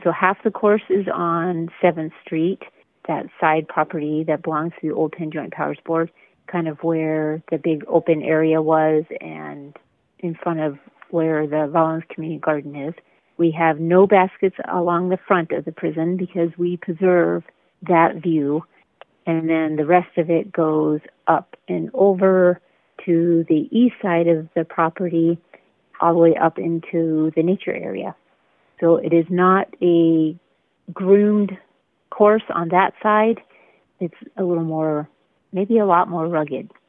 So half the course is on 7th Street, that side property that belongs to the old Penn Joint Powers Board, kind of where the big open area was and in front of where the Rollins Community Garden is. We have no baskets along the front of the prison because we preserve that view. And then the rest of it goes up and over to the east side of the property, all the way up into the nature area. So it is not a groomed course on that side. It's a little more, maybe a lot more rugged.